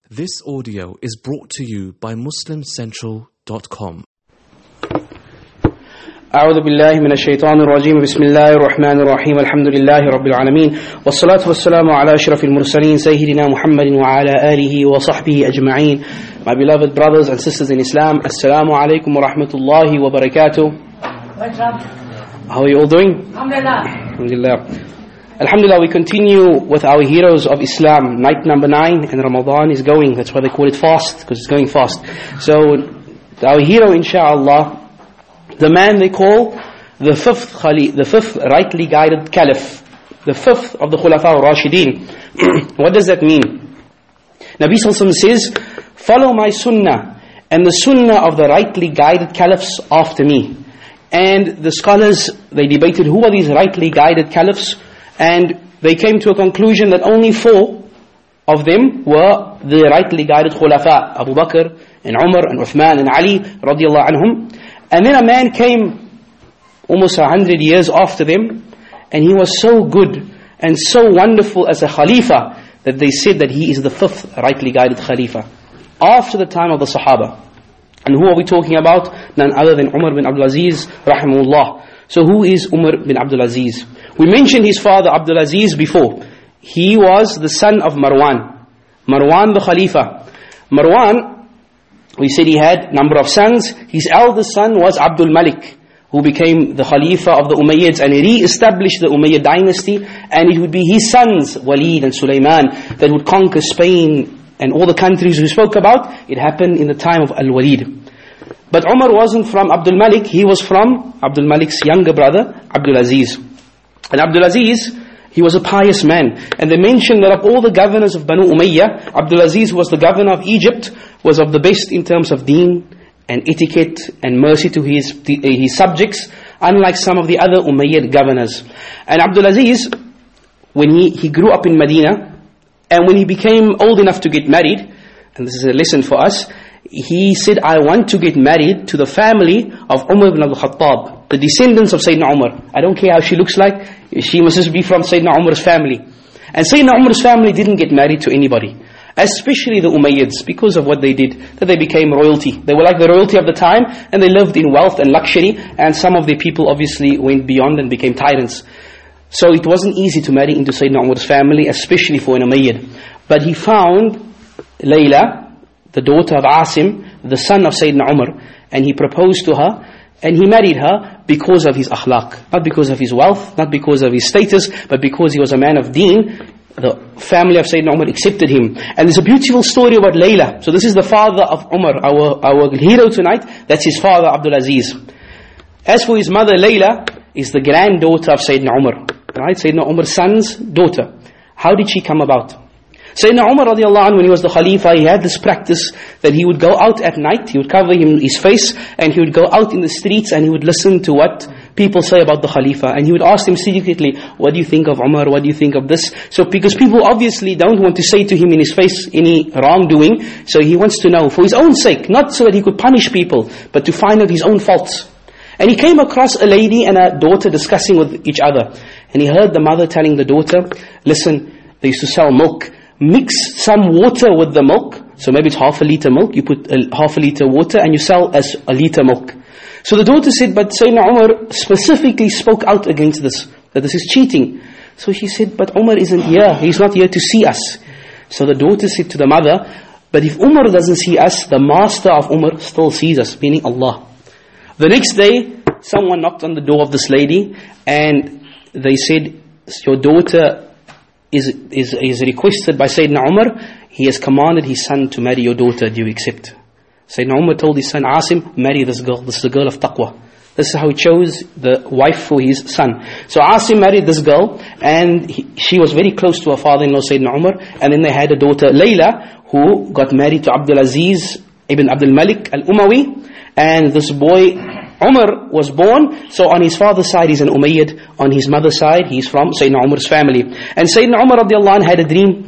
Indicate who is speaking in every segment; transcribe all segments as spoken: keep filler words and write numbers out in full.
Speaker 1: This audio is brought to you by muslim central dot com.
Speaker 2: أعوذ بالله من الشيطان الرجيم بسم الله الرحمن الرحيم الحمد لله رب العالمين والصلاة والسلام على أشرف المرسلين سيدنا محمد وعلى آله وصحبه أجمعين. My beloved brothers and sisters in Islam, Assalamu alaikum wa rahmatullahi wa barakatuh. How are you all doing?
Speaker 3: Alhamdulillah.
Speaker 2: Alhamdulillah. Alhamdulillah, we continue with our heroes of Islam. Night number nine and Ramadan is going. That's why they call it fast, because it's going fast. So our hero, inshallah, the man they call the fifth Khali, the fifth rightly guided Caliph, the fifth of the Khulafa al-Rashideen. What does that mean? Nabi Sallallahu Alaihi Wasallam says, follow my sunnah and the sunnah of the rightly guided Caliphs after me. And the scholars, they debated who are these rightly guided Caliphs, and they came to a conclusion that only four of them were the rightly guided Khulafa, Abu Bakr and Umar and Uthman and Ali radiallahu anhum. And then a man came almost a hundred years after them, and he was so good and so wonderful as a Khalifa that they said that he is the fifth rightly guided Khalifa after the time of the Sahaba. And who are we talking about? None other than Umar bin Abdul Aziz rahimahullah. So who is Umar bin Abdul Aziz? We mentioned his father Abdul Aziz before. He was the son of Marwan. Marwan the Khalifa. Marwan, we said he had number of sons. His eldest son was Abdul Malik, who became the Khalifa of the Umayyads and re-established the Umayyad dynasty. And it would be his sons, Walid and Sulaiman, that would conquer Spain and all the countries we spoke about. It happened in the time of Al-Walid. But Umar wasn't from Abdul Malik, he was from Abdul Malik's younger brother, Abdul Aziz. And Abdul Aziz, he was a pious man. And they mentioned that of all the governors of Banu Umayyah, Abdul Aziz, who was the governor of Egypt, was of the best in terms of deen and etiquette and mercy to his, his subjects, unlike some of the other Umayyad governors. And Abdul Aziz, when he, he grew up in Medina, and when he became old enough to get married, and this is a lesson for us, he said, I want to get married to the family of Umar ibn al-Khattab, the descendants of Sayyidina Umar. I don't care how she looks like, she must just be from Sayyidina Umar's family. And Sayyidina Umar's family didn't get married to anybody, especially the Umayyads, because of what they did, that they became royalty. They were like the royalty of the time, and they lived in wealth and luxury, and some of their people obviously went beyond and became tyrants. So it wasn't easy to marry into Sayyidina Umar's family, especially for an Umayyad. But he found Layla, the daughter of Asim, the son of Sayyidina Umar, and he proposed to her, and he married her because of his akhlaq, not because of his wealth, not because of his status, but because he was a man of deen. The family of Sayyidina Umar accepted him. And there's a beautiful story about Layla. So this is the father of Umar, our, our hero tonight. That's his father, Abdul Aziz. As for his mother, Layla is the granddaughter of Sayyidina Umar, right? Sayyidina Umar's son's daughter. How did she come about? Sayyidina Umar radiallahu anhu, when he was the Khalifa, he had this practice that he would go out at night, he would cover him, his face, and he would go out in the streets and he would listen to what people say about the Khalifa. And he would ask them secretly, what do you think of Umar, what do you think of this? So because people obviously don't want to say to him in his face any wrongdoing, so he wants to know for his own sake, not so that he could punish people, but to find out his own faults. And he came across a lady and a daughter discussing with each other. And he heard the mother telling the daughter, listen, they used to sell milk. Mix some water with the milk. So maybe it's half a liter milk. You put a, half a liter water and you sell as a liter milk. So the daughter said, but Sayyidina Umar specifically spoke out against this, that this is cheating. So she said, but Umar isn't here. He's not here to see us. So the daughter said to the mother, but if Umar doesn't see us, the master of Umar still sees us, meaning Allah. The next day, someone knocked on the door of this lady and they said, your daughter is is is requested by Sayyidina Umar. He has commanded his son to marry your daughter. Do you accept? Sayyidina Umar told his son, Asim, marry this girl. This is a girl of taqwa. This is how he chose the wife for his son. So Asim married this girl, and he, she was very close to her father-in-law, Sayyidina Umar. And then they had a daughter, Layla, who got married to Abdul Aziz ibn Abdul Malik al-Umawi. And this boy, Umar, was born. So on his father's side, he's an Umayyad. On his mother's side, he's from Sayyidina Umar's family. And Sayyidina Umar radiallahu anh had a dream.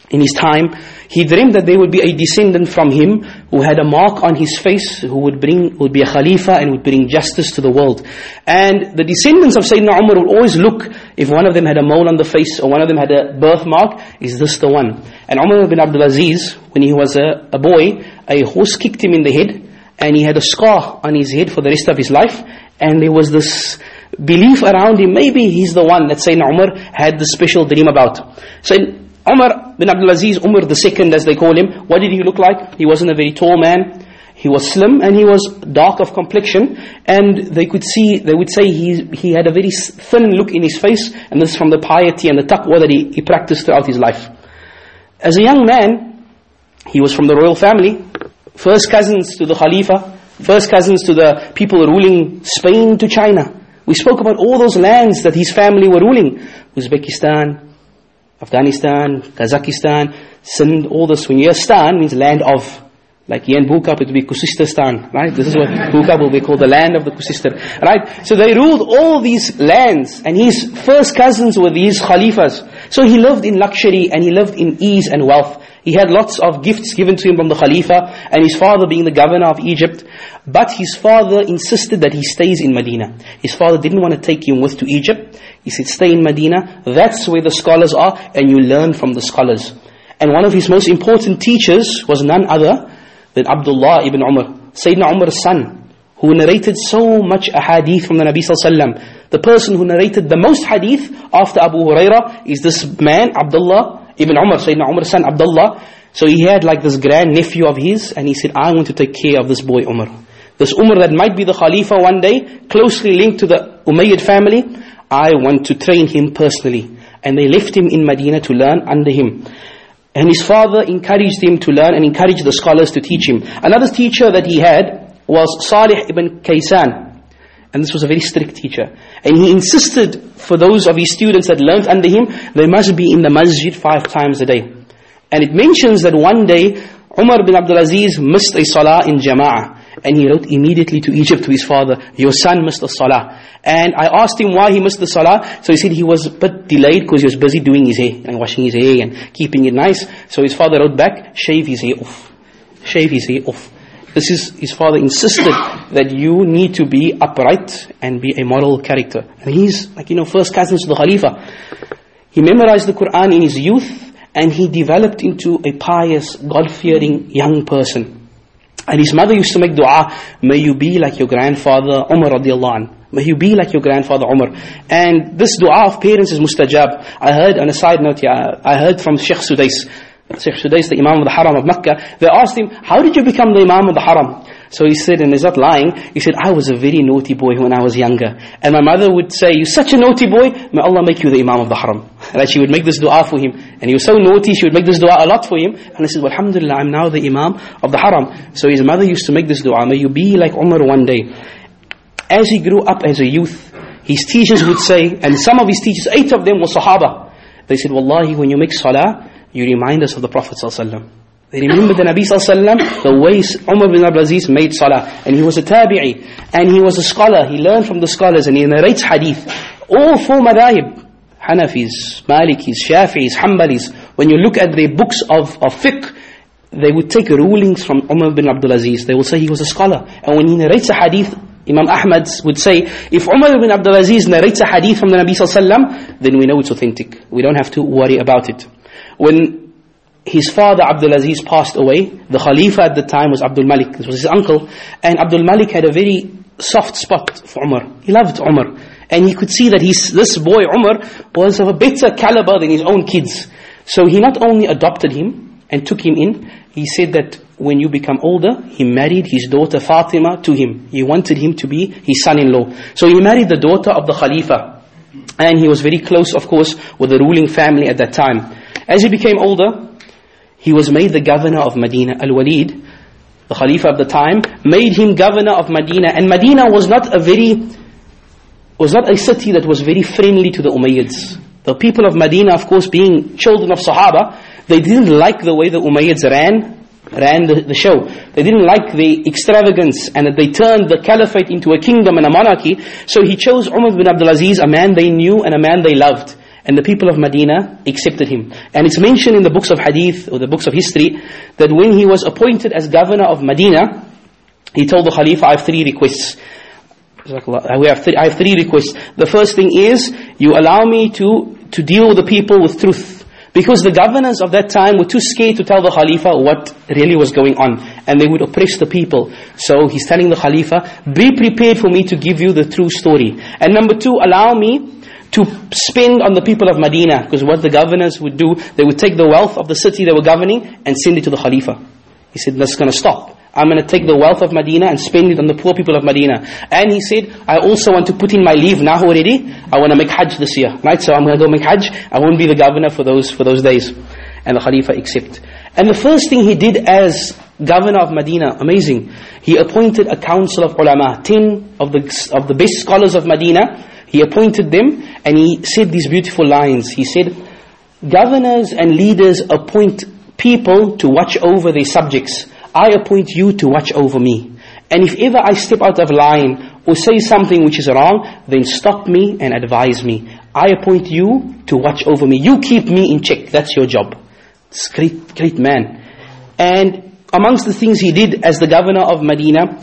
Speaker 2: in his time, he dreamed that there would be a descendant from him who had a mark on his face, who would bring, would be a Khalifa and would bring justice to the world. And the descendants of Sayyidina Umar would always look, if one of them had a mole on the face or one of them had a birthmark, is this the one? And Umar bin Abdul Aziz, when he was a, a boy, a horse kicked him in the head, and he had a scar on his head for the rest of his life, and there was this belief around him, maybe he's the one that Sayyidina Umar had this special dream about. So Umar bin Abdul Aziz, Umar the second as they call him, what did he look like? He wasn't a very tall man, he was slim and he was dark of complexion, and they could see, they would say he he had a very thin look in his face, and this is from the piety and the taqwa that he, he practiced throughout his life. As a young man, he was from the royal family, first cousins to the Khalifa, first cousins to the people ruling Spain to China. We spoke about all those lands that his family were ruling. Uzbekistan, Afghanistan, Kazakhstan, Sindh, all this. When you hear Stan, means land of. Like here in Bukab, it would be Kusististan, right? This is what Bukab will be called, the land of the Kusistan, right? So they ruled all these lands, and his first cousins were these Khalifas. So he lived in luxury, and he lived in ease and wealth. He had lots of gifts given to him from the Khalifa, and his father being the governor of Egypt. But his father insisted that he stays in Medina. His father didn't want to take him with to Egypt. He said, stay in Medina, that's where the scholars are, and you learn from the scholars. And one of his most important teachers was none other than Abdullah ibn Umar, Sayyidina Umar's son, who narrated so much ahadith from the Nabi sallallahu alaihi wasallam. The person who narrated the most hadith after Abu Hurairah is this man, Abdullah ibn Umar, Sayyidina Umar's son, Abdullah. So he had like this grand nephew of his, and he said, I want to take care of this boy Umar. This Umar that might be the Khalifa one day, closely linked to the Umayyad family, I want to train him personally. And they left him in Medina to learn under him. And his father encouraged him to learn and encouraged the scholars to teach him. Another teacher that he had was Salih ibn Kaysan. And this was a very strict teacher. And he insisted for those of his students that learned under him, they must be in the masjid five times a day. And it mentions that one day, Umar bin Abdul Aziz missed a salah in Jama'ah. And he wrote immediately to Egypt to his father, your son missed the salah. And I asked him why he missed the salah. So he said he was a bit delayed because he was busy doing his hair and washing his hair and keeping it nice. So his father wrote back, shave his hair off. Shave his hair off. This is, his father insisted that you need to be upright and be a moral character. And he's like, you know, first cousins to the Khalifa. He memorized the Quran in his youth, and he developed into a pious, God-fearing young person. And his mother used to make dua, may you be like your grandfather Umar radiallahu anh. May you be like your grandfather Umar. And this dua of parents is mustajab. I heard, on a side note here, I heard from Sheikh Sudais, Sheikh Sudais, the Imam of the Haram of Mecca. They asked him, how did you become the Imam of the Haram? So he said, and he's not lying, he said, I was a very naughty boy when I was younger. And my mother would say, you're such a naughty boy, may Allah make you the Imam of the Haram. And she would make this dua for him. And he was so naughty, she would make this dua a lot for him. And he said, well, alhamdulillah, I'm now the Imam of the Haram. So his mother used to make this dua, may you be like Umar one day. As he grew up as a youth, his teachers would say, and some of his teachers, eight of them were Sahaba. They said, Wallahi, when you make salah, you remind us of the Prophet sallallahu alaihi wasallam. They remember the Nabi sallallahu alaihi wasallam, the way Umar bin Abdul Aziz made salah. And he was a tabi'i, and he was a scholar. He learned from the scholars, and he narrates hadith. All four madhahib, Hanafis, Malikis, Shafi'is, Hanbalis, when you look at their books of, of fiqh, they would take rulings from Umar bin Abdul Aziz. They will say he was a scholar. And when he narrates a hadith, Imam Ahmad would say, if Umar bin Abdul Aziz narrates a hadith from the Nabi sallallahu alaihi wasallam, then we know it's authentic. We don't have to worry about it. When his father Abdul Aziz passed away, the Khalifa at the time was Abdul Malik. This was his uncle. And Abdul Malik had a very soft spot for Umar. He loved Umar. And he could see that he's, this boy Umar was of a better caliber than his own kids. So he not only adopted him and took him in, he said that when you become older, he married his daughter Fatima to him. He wanted him to be his son-in-law. So he married the daughter of the Khalifa. And he was very close, of course, with the ruling family at that time. As he became older, he was made the governor of Medina. Al-Walid, the Khalifa of the time, made him governor of Medina. And Medina was not a very, was not a city that was very friendly to the Umayyads. The people of Medina, of course, being children of Sahaba, they didn't like the way the Umayyads ran, ran the, the show. They didn't like the extravagance, and that they turned the caliphate into a kingdom and a monarchy. So he chose Umar bin Abdul Aziz, a man they knew and a man they loved. And the people of Medina accepted him. And it's mentioned in the books of hadith or the books of history that when he was appointed as governor of Medina, he told the Khalifa, I have three requests. We have three, I have three requests. The first thing is, you allow me to, to deal with the people with truth. Because the governors of that time were too scared to tell the Khalifa what really was going on. And they would oppress the people. So he's telling the Khalifa, be prepared for me to give you the true story. And number two, allow me to spend on the people of Medina. Because what the governors would do, they would take the wealth of the city they were governing and send it to the Khalifa. He said, that's going to stop. I'm going to take the wealth of Medina and spend it on the poor people of Medina. And he said, I also want to put in my leave now already. I want to make Hajj this year. Right? So I'm going to go make Hajj. I won't be the governor for those for those days. And the Khalifa accepted. And the first thing he did as governor of Medina, amazing. He appointed a council of ulama, ten of the of the best scholars of Medina. He appointed them and he said these beautiful lines. He said, governors and leaders appoint people to watch over their subjects. I appoint you to watch over me. And if ever I step out of line or say something which is wrong, then stop me and advise me. I appoint you to watch over me. You keep me in check. That's your job. It's great, great man. And amongst the things he did as the governor of Medina,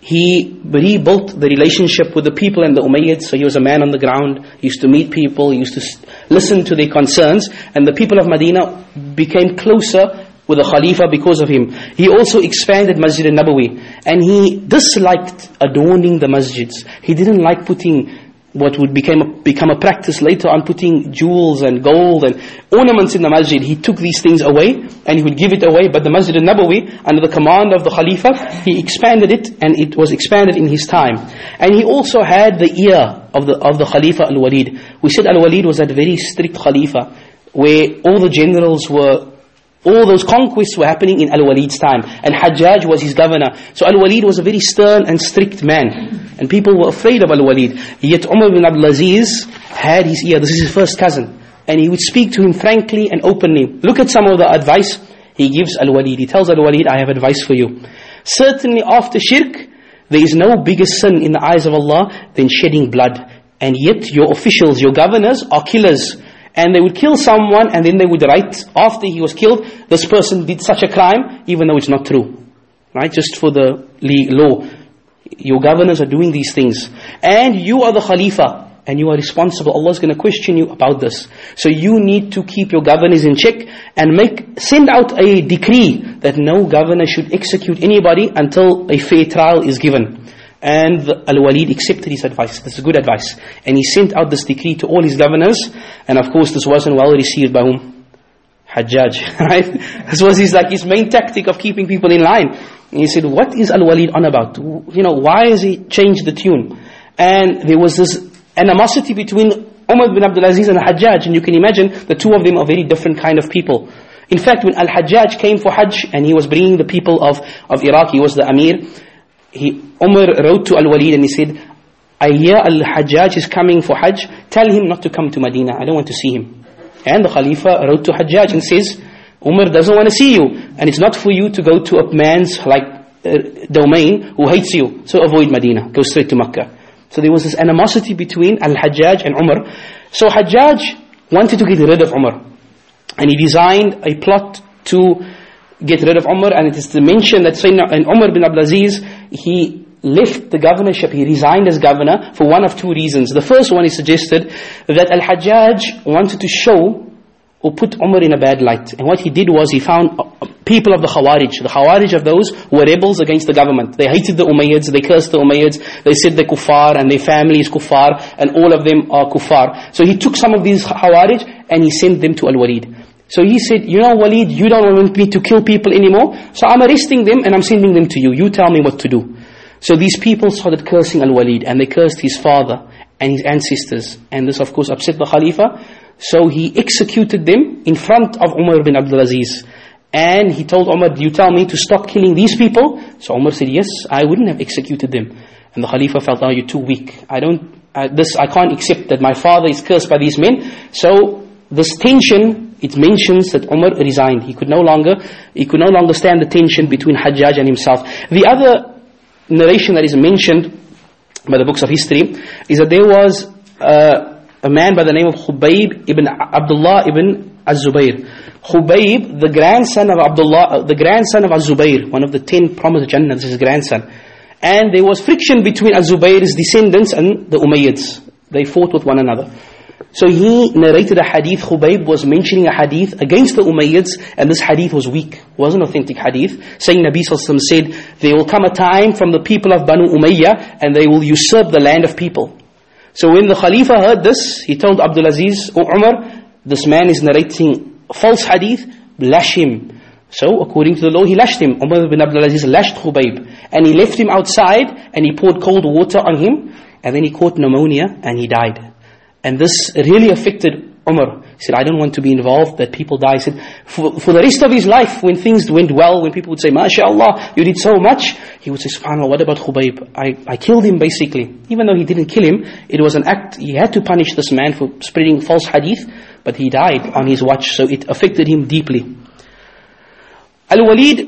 Speaker 2: he rebuilt the relationship with the people and the Umayyads. So he was a man on the ground. He used to meet people. He used to listen to their concerns. And the people of Medina became closer with the Khalifa because of him. He also expanded Masjid al-Nabawi. And he disliked adorning the masjids. He didn't like putting what would become a, become a practice later on, putting jewels and gold and ornaments in the masjid. He took these things away and he would give it away. But the Masjid al-Nabawi, under the command of the Khalifa, he expanded it, and it was expanded in his time. And he also had the ear of the of the Khalifa al-Walid. We said al-Walid was that very strict Khalifa where all the generals were, all those conquests were happening in Al-Walid's time. And Hajjaj was his governor. So Al-Walid was a very stern and strict man. And people were afraid of Al-Walid. Yet Umar bin Abdul Aziz had his ear. This is his first cousin. And he would speak to him frankly and openly. Look at some of the advice he gives Al-Walid. He tells Al-Walid, I have advice for you. Certainly after shirk, there is no bigger sin in the eyes of Allah than shedding blood. And yet your officials, your governors are killers. And they would kill someone and then they would write after he was killed, this person did such a crime, even though it's not true. Right? Just for the law. Your governors are doing these things. And you are the Khalifa. And you are responsible. Allah is going to question you about this. So you need to keep your governors in check and make send out a decree that no governor should execute anybody until a fair trial is given. And Al-Walid accepted his advice. This is good advice. And he sent out this decree to all his governors. And of course this wasn't well received by whom? Hajjaj. Right? This was his, like, his main tactic of keeping people in line. And he said, what is Al-Walid on about? You know, why has he changed the tune? And there was this animosity between Umar bin Abdul Aziz and Hajjaj. And you can imagine the two of them are very different kind of people. In fact, when Al-Hajjaj came for Hajj and he was bringing the people of, of Iraq, he was the Amir. He, Umar wrote to Al-Walid and he said, I hear Al-Hajjaj is coming for Hajj. Tell him not to come to Medina. I don't want to see him. And the Khalifa wrote to Hajjaj and says, Umar doesn't want to see you. And it's not for you to go to a man's like uh, domain who hates you. So avoid Medina. Go straight to Makkah. So there was this animosity between Al-Hajjaj and Umar. So Hajjaj wanted to get rid of Umar. And he designed a plot to get rid of Umar, and it is to mention that Sayyidina Umar bin Abdul Aziz, he left the governorship, he resigned as governor for one of two reasons. The first one is suggested that Al-Hajjaj wanted to show or put Umar in a bad light. And what he did was he found people of the Khawarij. The Khawarij of those who were rebels against the government. They hated the Umayyads, they cursed the Umayyads, they said they're kuffar and their family is kuffar and all of them are kuffar. So he took some of these Khawarij and he sent them to Al-Walid. So he said, you know Walid, you don't want me to kill people anymore, so I'm arresting them and I'm sending them to you. You tell me what to do. So these people started cursing Al-Walid, and they cursed his father and his ancestors. And this of course upset the Khalifa. So he executed them in front of Umar bin Abdul Aziz. And he told Umar, you tell me to stop killing these people? So Umar said, yes, I wouldn't have executed them. And the Khalifa felt, oh, you're too weak. I don't, I, this, I can't accept that my father is cursed by these men. So this tension, it mentions that Umar resigned. He could no longer, he could no longer stand the tension between Hajjaj and himself. The other narration that is mentioned by the books of history is that there was uh, a man by the name of Khubayb ibn Abdullah ibn Az-Zubayr. Khubayb, the grandson of Abdullah, uh, the grandson of Az-Zubayr, one of the ten promised Jannah, this is his grandson. And there was friction between Az-Zubayr's descendants and the Umayyads. They fought with one another. So he narrated a hadith. Khubayb was mentioning a hadith against the Umayyads, and this hadith was weak, wasn't authentic hadith, saying Nabi Sallallahu Alaihi Wasallam said, there will come a time from the people of Banu Umayyah and they will usurp the land of people. So when the Khalifa heard this, he told Abdul Aziz, O Umar, this man is narrating false hadith, lash him. So according to the law, he lashed him. Umar bin Abdul Aziz lashed Khubayb, and he left him outside and he poured cold water on him, and then he caught pneumonia and he died. And this really affected Umar. He said, I don't want to be involved that people die. He said, for, for the rest of his life, when things went well, when people would say, MashaAllah, you did so much, he would say, SubhanAllah, what about Khubayb? I, I killed him basically. Even though he didn't kill him, it was an act, he had to punish this man for spreading false hadith, but he died on his watch, so it affected him deeply. Al-Walid,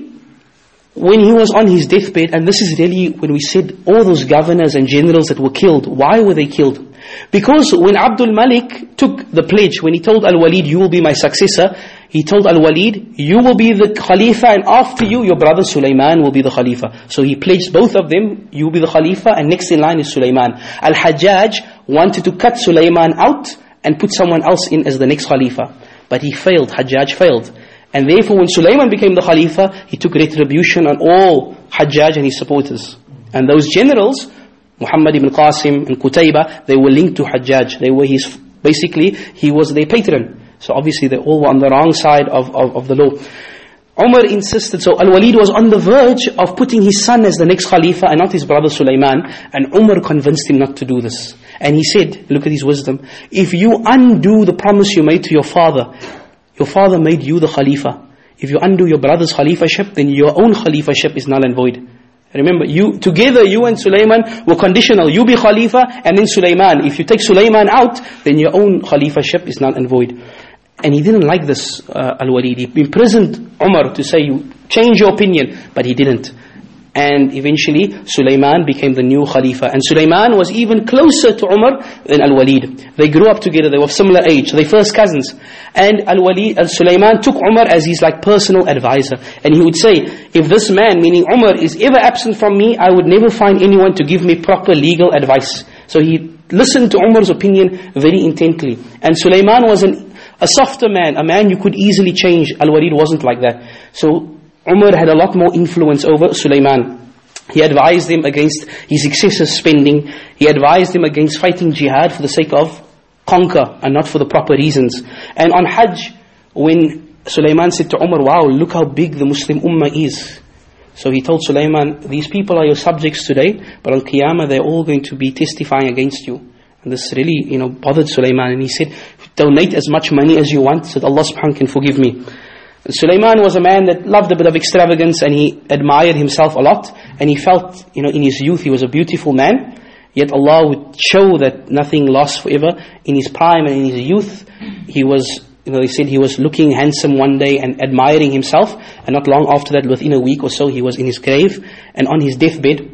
Speaker 2: when he was on his deathbed, and this is really when we said all those governors and generals that were killed, why were they killed? Because when Abdul Malik took the pledge, when he told Al-Walid, you will be my successor, he told Al-Walid, you will be the Khalifa, and after you, your brother Sulaiman will be the Khalifa. So he pledged both of them, you will be the Khalifa, and next in line is Sulaiman. Al-Hajjaj wanted to cut Sulaiman out and put someone else in as the next Khalifa. But he failed, Hajjaj failed. And therefore when Sulaiman became the Khalifa, he took retribution on all Hajjaj and his supporters. And those generals, Muhammad ibn Qasim and Qutayba, they were linked to Hajjaj. They were his, basically, he was their patron. So obviously they all were on the wrong side of, of, of the law. Umar insisted, so Al-Walid was on the verge of putting his son as the next Khalifa and not his brother Sulaiman, and Umar convinced him not to do this. And he said, look at his wisdom, if you undo the promise you made to your father, your father made you the Khalifa. If you undo your brother's Khalifaship, then your own Khalifaship is null and void. Remember, you together, you and Sulaiman were conditional. You be Khalifa and then Sulaiman. If you take Sulaiman out, then your own Khalifaship is null and void. And he didn't like this, uh, Al-Walid. He imprisoned Umar to say, you change your opinion, but he didn't. And eventually, Sulaiman became the new Khalifa. And Sulaiman was even closer to Umar than Al-Walid. They grew up together, they were of similar age, they first cousins. And Al-Walid, Al-Sulaiman took Umar as his like personal advisor. And he would say, if this man, meaning Umar, is ever absent from me, I would never find anyone to give me proper legal advice. So he listened to Umar's opinion very intently. And Sulaiman was an, a softer man, a man you could easily change. Al-Walid wasn't like that. So Umar had a lot more influence over Sulaiman. He advised him against his excessive spending. He advised him against fighting jihad for the sake of conquer and not for the proper reasons. And on Hajj, when Sulaiman said to Umar, wow, look how big the Muslim Ummah is. So he told Sulaiman, these people are your subjects today, but on Qiyamah they're all going to be testifying against you. And this really, you know, bothered Sulaiman. And he said, donate as much money as you want so that Allah subhanahu wa ta'ala can forgive me. Sulaiman was a man that loved a bit of extravagance, and he admired himself a lot, and he felt, you know, in his youth he was a beautiful man, yet Allah would show that nothing lasts forever. In his prime and in his youth, he was, you know, they said he was looking handsome one day and admiring himself, and not long after that, within a week or so, he was in his grave, and on his deathbed,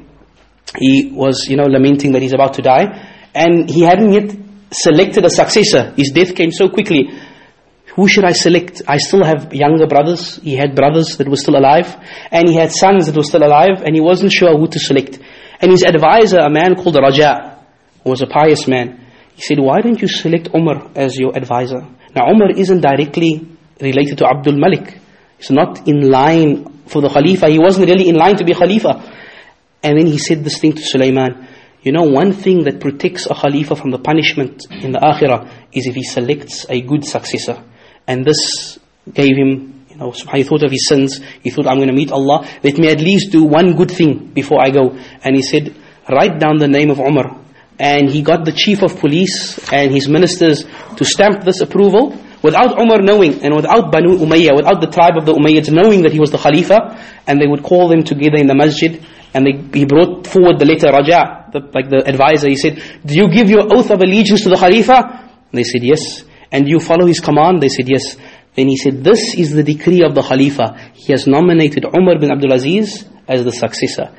Speaker 2: he was, you know, lamenting that he's about to die, and he hadn't yet selected a successor. His death came so quickly. Who should I select? I still have younger brothers. He had brothers that were still alive, and he had sons that were still alive, and he wasn't sure who to select. And his advisor, a man called Raja, who was a pious man, he said, why don't you select Umar as your advisor? Now Umar isn't directly related to Abdul Malik. He's not in line for the Khalifa. He wasn't really in line to be Khalifa. And then he said this thing to Sulaiman, you know, one thing that protects a Khalifa from the punishment in the Akhirah is if he selects a good successor. And this gave him, you know, he thought of his sins. He thought, I'm going to meet Allah. Let me at least do one good thing before I go. And he said, write down the name of Umar. And he got the chief of police and his ministers to stamp this approval without Umar knowing, and without Banu Umayyah, without the tribe of the Umayyads knowing that he was the Khalifa. And they would call them together in the masjid. And they, he brought forward the letter Raja, the, like the advisor. He said, do you give your oath of allegiance to the Khalifa? And they said, yes. And you follow his command? They said, yes. Then he said, this is the decree of the Khalifa. He has nominated Umar bin Abdul Aziz as the successor.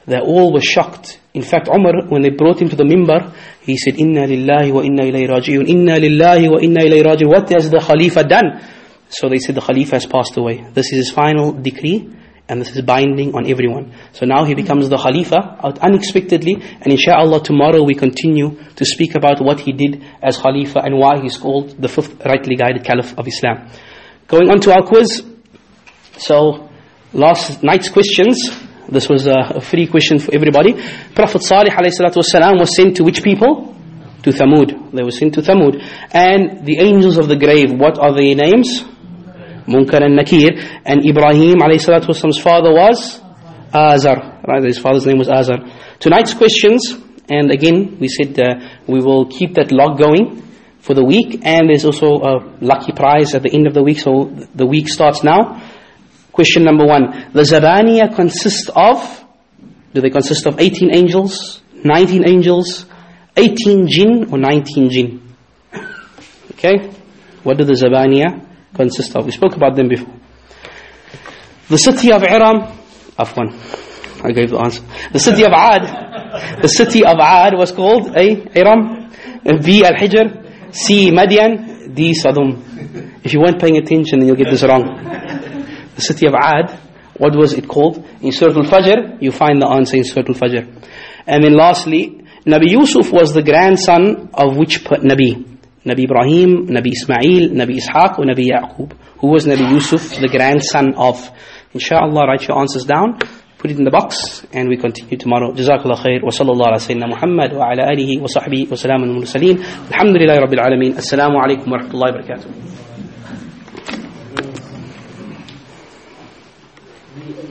Speaker 2: They all were shocked. In fact, Umar, when they brought him to the mimbar, he said, Inna lillahi wa inna ilayhi raji'un. Inna lillahi wa inna ilayhi raji'un. What has the Khalifa done? So they said, the Khalifa has passed away. This is his final decree, and this is binding on everyone. So now he becomes the Khalifa out unexpectedly, and inshallah tomorrow we continue to speak about what he did as Khalifa and why he's called the fifth rightly guided Caliph of Islam. Going on to our quiz. So, last night's questions. This was a free question for everybody. Prophet Salih alayhi salatu wasalam was sent to which people? To Thamud. They were sent to Thamud. And the angels of the grave, what are their names? Munkar and Nakir. And Ibrahim alayhi salatu wasalam's father was? Azar. Right, his father's name was Azar. Tonight's questions, and again we said uh, we will keep that log going for the week, and there's also a lucky prize at the end of the week, so the week starts now. Question number one. The Zabaniya consist of, do they consist of eighteen angels, nineteen angels, eighteen jinn, or nineteen jinn? Okay? What do the Zabaniya consist of? We spoke about them before. The city of Iram, Afwan, I gave the answer. The city of Ad, the city of Ad was called A, Iram, B, Al-Hijr, C, Madian, D, Sadum. If you weren't paying attention, then you'll get this wrong. The city of Ad, what was it called? In Surah Al-Fajr, you find the answer in Surah Al-Fajr. And then lastly, Nabi Yusuf was the grandson of which Nabi? Nabi Ibrahim, Nabi Ismail, Nabi Ishaq, or Nabi Yaqub? Who was Nabi Yusuf, the grandson of? Inshallah, write your answers down, put it in the box, and we continue tomorrow. Jazakallah khair, wa sallallahu ala sayyidina Muhammad, wa ala alihi, wa sahbihi, wa salamun al-mursaleen. Alhamdulillahi rabbil alameen. Assalamu alaikum wa rahmatullahi wa barakatuh.